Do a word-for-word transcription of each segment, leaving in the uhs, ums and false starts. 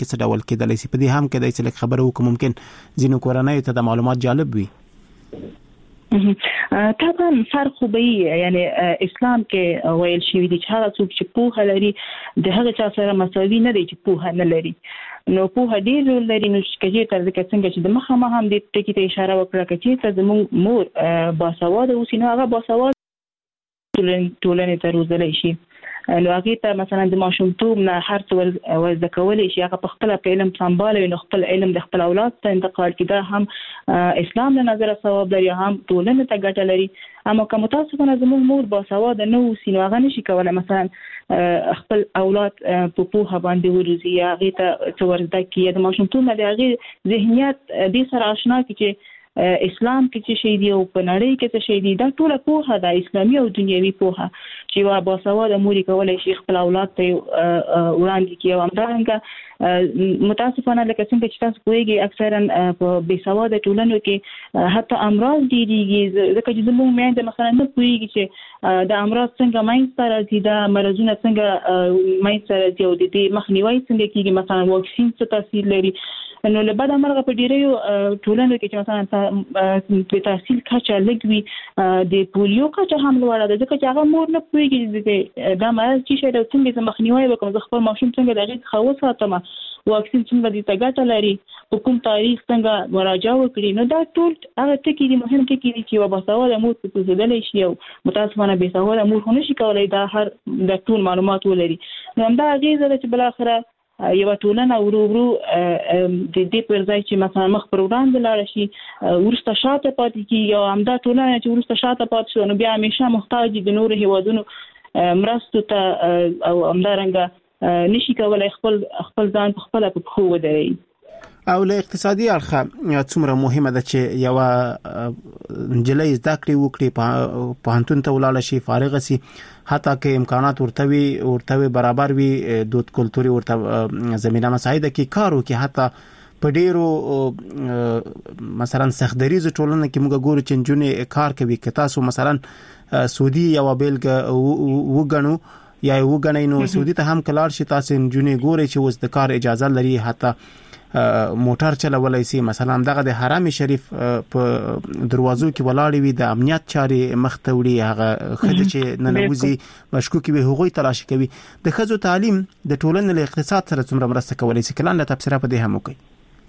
کې څه ډول کېدلی شي؟ په دې هم کې د څه خبرو وکړو ممکن ځینو کورنۍ ته د معلومات جالب وي. طبعا فرق خو به یعنی اسلام کې ویل شوی دی چې هغه څوک چې پوهه لري د هغه چا سره مساوي نه دی چې پوهه نه لري. نو پوهه ډېر رول لري. نو چې تر ځکه څنګه چې د مخه ما هم دې ټکی ته اشاره وکړه چې ته زموږ مور باسواده اوسي نو هغه باسواده ټولنې ته روزلی شي. نو هغه ته مثلا د ماشومتوب نه هر څه ورزده کولی شي، هغه په خپل علم سمبالوي، نو خپل علم د خپل اولاد ته انتقال کړي. دا هم اسلام له نظره ثواب لري، هم ټولنې ته ګټه لري. اما که متاسفانه زموږ مور باسواده نه اوسي نو هغه نشي کولی مثلا خپل اولاد په پوهه باندې وروزي، هغه ته څه ورزده کړي. د ماشومتوب نه د هغې ذهنیت دې سره آشنا کړي چې اسلام کې څه شی دی او په نړۍ کې څه شی دی. دا ټول پوهه د اسلامي او دنیوي پوهه چې وا باسواده مور کولای شي خپل اولاد ته وړاندې کړي. او همدارنګه متاسفانه لکه څنګه چې تاسو پوهیږئ اکثرا په بې سواده ټولنو کې حتی امراض ډېریږي، ځکه چې زموږ میندې مثلا نه پوهیږي چې د امراض څنګه منځته راځي، دا مرضونه څنګه منځته راځي او د دې مخنیوی څنګه کېږي، مثلا واکسین څه تاثیر لري. نو له بده مرغه په ډیریو ټولنو کې چې مثلا په تحصیل کچه لږ وي، د پولیو کچه هم لوړه ده، ځکه چې هغه مور نه پوهېږي چې دا مرض څه شی دی او څنګه زه مخنیوی وکړم، زه خپل ماشوم څنګه د هغې څخه وساتم، واکسین څنګه دې ته ګټه لري، په کوم تاریخ څنګه مراجعه وکړي. نو دا ټول هغه ټکي دي، مهم ټکي دي چې یوه باسواده مور پرې پوهېدلی شي. او متاسفانه بې سواده مور خو نشي کولی دا هر د ټول معلومات ولري. نو همدا اغېزه ده چې بالاخره یوه ټولنه ورو ورو د دې پر ځای چې مثلا مخ پر وړاندې لاړه شي وروسته شاته پاتې کېږي. او همدا ټولنه چې وروسته شاته پاتې شوه نو بیا همیشه محتاج د نورو هېوادونو مرستو ته، او همدارنګه نشي کولی خپل خپل ځان په خپله په پښو ودروي. او له اقتصادي اړخه څومره مهمه ده چې یوه نجلۍ زده کړې وکړي، پوهنتون ته ولاړه شي، فارغه شي، حتی که امکانات ورته وي ورته برابر وي، دود کلتوري ورته زمینه مساعده کې کار وکړي. حتی په ډیرو مثلا سختدریزو ټولنو کې موږ ګورو چې نجونې کار کوي. که تاسو مثلا سعودي یوه بیلګه وګڼو یا وګڼئ نو سعودي ته هم کلاړ شي، تاسو نجونې ګورئ چې اوس د کار اجازه لري، حتی موټر چلولای شي. مثلا دغه د حرم شریف په دروازو کې ولاړ وي، د امنیت چارې مخ ته وړي، هغه خځې چې ننوځي مشکوکې وي هغوی تلاشي کوي. د ښځو تعلیم د ټولنې له اقتصاد سره څومره مرسته کولی شي؟ کله نه تبصره په دې هم وکړئ.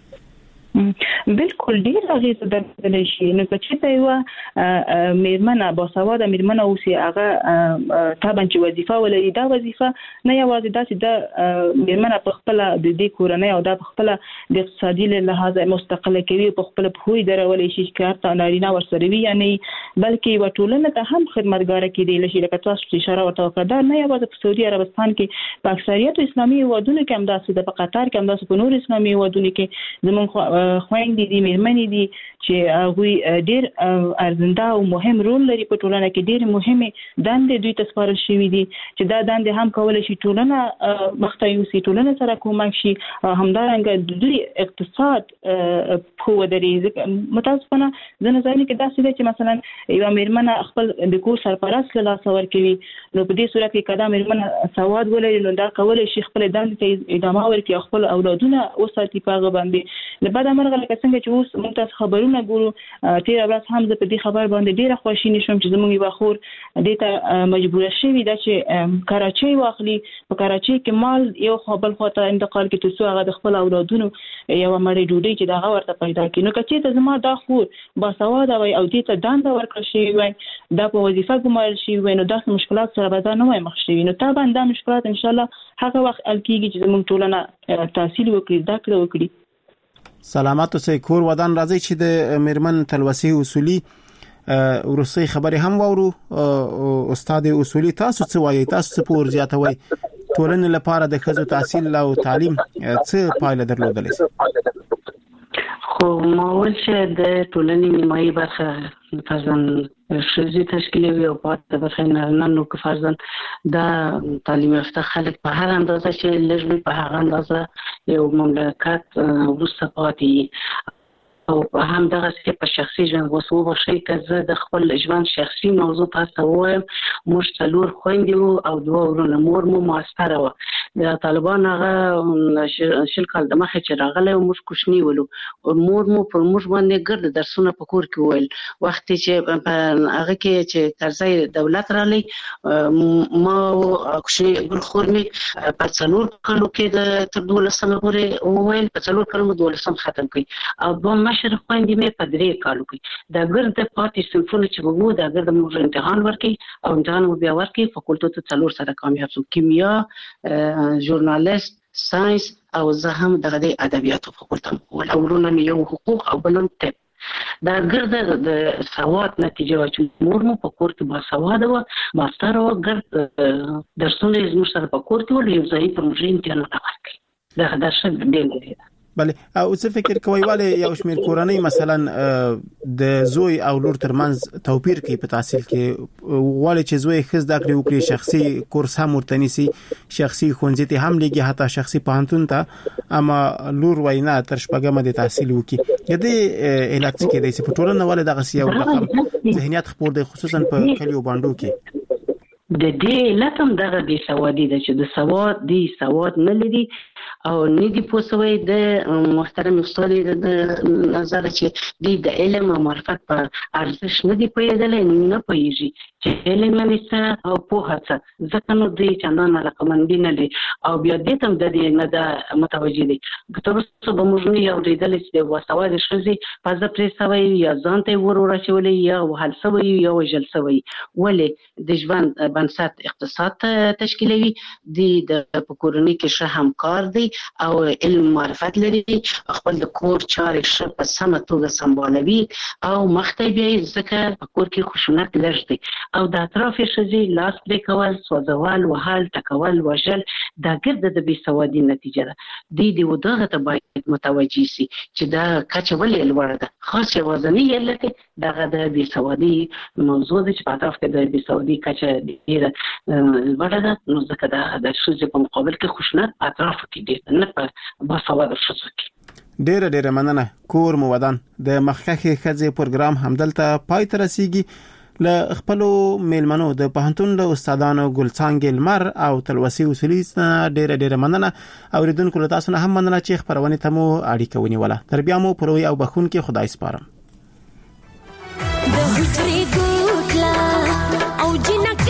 بالکل ډیر اغیزه درلودلی شي. نو که چېرته یوه میرمنه باسواده میرمنه اوسي، هغه طبعا چې وظیفه ولري، دا وظیفه نه یوازې دا چې دا میرمنه په خپله د دې کورنۍ او دا په خپله د اقتصادي له لحاظه مستقله کوي، په خپله پښو یې درولی شي چې کار ته نارینه ورسره وي یا نه، بلکې یوه ټولنه ته هم خدمتګاره کېدلی شي. لکه تاسو چې اشاره ورته وکړه، دا نه یوازې په سعودي عربستان کې، په اکثریتو اسلامي هېوادونو کې همداسې ده، په قطر کې همداسې، په نورو اسلامي هېوادونو کې زموږ خویندې دي، میرمنې دي چې هغوی ډېر ارزنده او مهم رول لري په ټولنه کې. ډېرې مهمې دندې دوی ته سپارل شوي دي چې دا دندې هم کولی شي ټولنه مخته یوسي، ټولنه سره کومک شي، همدارنګه د دوی اقتصاد پښو ودرېږي. متاسفانه ځینې ځایونو کې داسې ده چې مثلا یوه میرمنه خپل د کور سرپرست له لاسه ورکوي. نو په دې صورت کې که دا میرمنه سواد ولري نو دا کولی شي خپلې دندې ته ادامه ورکړي او خپل اولادونه وساتي په هغه باندې. له بده مرغه لکه څنګه چې اوس موږ تاسو خبرونه ګورو، تېره ورځ هم زه په دې خبر باندې ډېره خواشینې شوم چې زموږ یوه خور دې ته مجبوره شوې ده چې کراچۍ واخلي، په کراچۍ کې مال یو خوا بل خوا ته انتقال کړي تر څو هغه د خپل اولادونو یوه مړۍ ډوډۍ چې د هغه ورته پیدا کړي. نو که چېرته زما دا خور باسواده وای او دې ته دنده ورکړل شوې وای، دا په وظیفه ګمارل شوي وای، نو داسې مشکلات سره به دا نه وای مخ شوي. نو طبعا دا مشکلات انشاءالله هغه وخت حل کېږي چې زموږ ټولنه تحصیل وکړي، زده کړه وکړي. سلامات اوسئ. کور ودان راځي چې د میرمن تلوسي اصولي ورسې خبرې هم واورو. استاد اصولي، تاسو څه وایي؟ تاسو څه پور زیاتوي؟ ټولنې لپاره د ښځو تحصیل او تعلیم څه پایله درلودلی شي؟ خو ما ویل چې د ټولنې نیمایي برخه فرضاً ښځې تشکیلوي او پاتې برخه یې نارینه. نو که فرضاً دا تعلیم یافته خلک په هر اندازه چې لږ وي په هغه اندازه یو مملکت وروسته پاتې او هم دغه په شخصي ژوند وسو بشي که د خپل ژوند شخصي موضوع تاسو وایم موږ څلور خويندې او دوه ورونه مور مو ماستره و د طالبان هغه شل کال د مخه چې راغله موږ کوشنی ولو او مور مو پر موږ باندې ګرد درسونه په کور کې ویل وخت چې هغه کې چې قرضې دولت را لې ما کوشنی ګل خورمي په څلور کلو کې د تر دولسمه پورې وویل په څلور کلو دولسم ختم کړ او دوه مشر خويندې مې په درې کالو کې دا ګرد پاتې صنفونه چې وګو دا ګرد موږ امتحان ورکړي او امتحان مو بیا ورکړي فاکولټو ته څلور سره کامیاب شو کیمیا ژورنالیست ساينس او زه هم دغه د ادبیاتو فاکولټه ول اورونه مې یو حقوق او بلم طب دا ګرد د سواد نتیجه و چې مور مو په کور کې با سواد و ماستر و ګرد درسونه زموږ سره په کور کې ول یو ځای په موږ امتحان ورکړي دا د شل ډېر دی بله او څه فکر کوي والي یو شمیر کورنۍ مثلا د زوی او لور ترمنځ توپیر کوي په تحصیل کې والي چې زوی خز د کړي وکړي شخصي کورس هم ورته نيسي شخصي ښوونځي ته هم لګي حتی شخصي پوهنتون ته اما لور وینا تر شپږمه د تحصیل وکي د دې علت کې د سپټورن والي دغه سیاو رقم ذهنیت خپور دی خصوصا په کلیو باندې کې د دې لکم دغه د سوادي د چې د سواد دی سواد نه لري او ندی پوسوي د محترم استاد د نظر چې د علم او معرفت په ارزښت نه دی پیژندل نه پیژي چې علم نه او په هڅه ځکه نو د چندان رقمندین نه دي او بیا دې تم د دې نه د متوجي دي تر څو به موږ نه یو ډېدل چې د وسواد شزي پزه پرېسوي یا ځانته ورور شولې یا وهل سوي یا وجل سوي ولې د ژوند بنسټ اقتصاد تشکیلوي د کورنۍ کې شه همکار دي او علم معرفت لري خپل د کور چارې شه په سمه توګه سمبالوي او مخته بیا ځکه په کور کې خشونت لري او د اطراف شزي لاس پرې کول سوځول وهل ټکول وژل دا ګرد د بې سوادي نتیجه ده د دې ودغه ته باید متوجي سي چې دا کچه ولې لوړه ده خاصه وزنی علت دغه د بې سوادي موضوع د چې په اطراف کې د بې سوادي کچه ډیره لوړه ده نو ځکه د شزي په مقابل کې خشونت اطراف کې دي نه په باسواده شزو کې ډیره ډیره مننه کور مو ودان د مخکخه خځې پروګرام همدلته پای ته رسیږي ل خپلو میلمنو د پهنتون له استادانو ګلڅانګ لمر او تلوسي اصولي ډیره ډیره مننه اوریدونکو له تاسو نه هم مننه چې خبرونه ته مو اړیکه ونیوله تر بیا مو پروي او بخون کې خدای سپارم د هټري ګوتلا او جنکې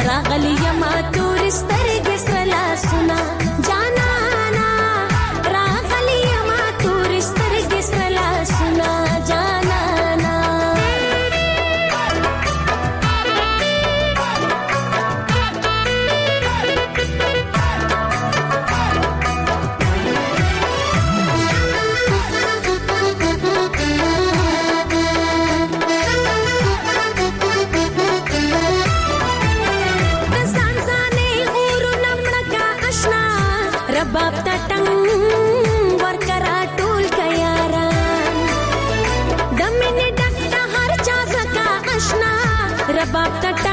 راغلی یما تورستر ګسرلا سنا جانا نا راغلی یما تورستر ګسرلا سنا جانا نا رباب تټنګ ورکرا ټول کياران دمنه ډکټ هر چا زکا آشنا رباب تټ